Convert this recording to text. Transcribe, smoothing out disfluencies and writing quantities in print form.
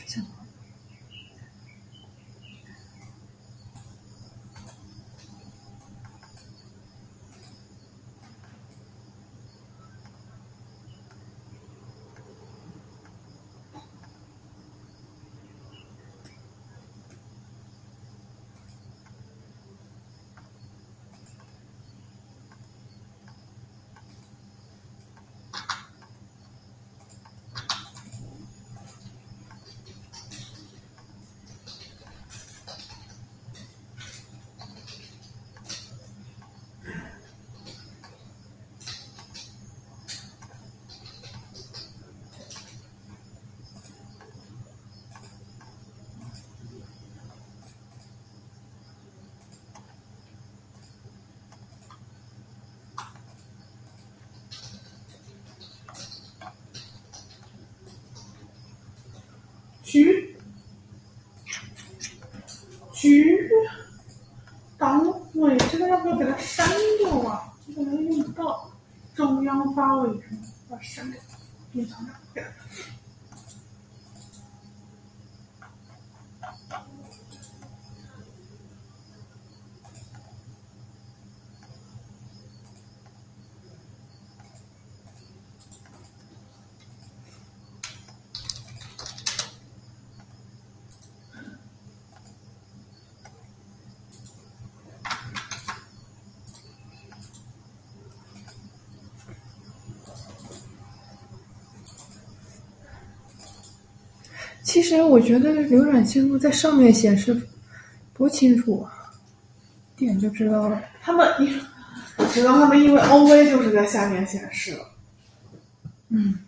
橘党委这个要不要给它删掉啊？这个用不到。中央发委员要删掉，隐藏掉。其实我觉得浏览记录在上面显示不清楚，点就知道了。我知道他们因为 OV 就是在下面显示了。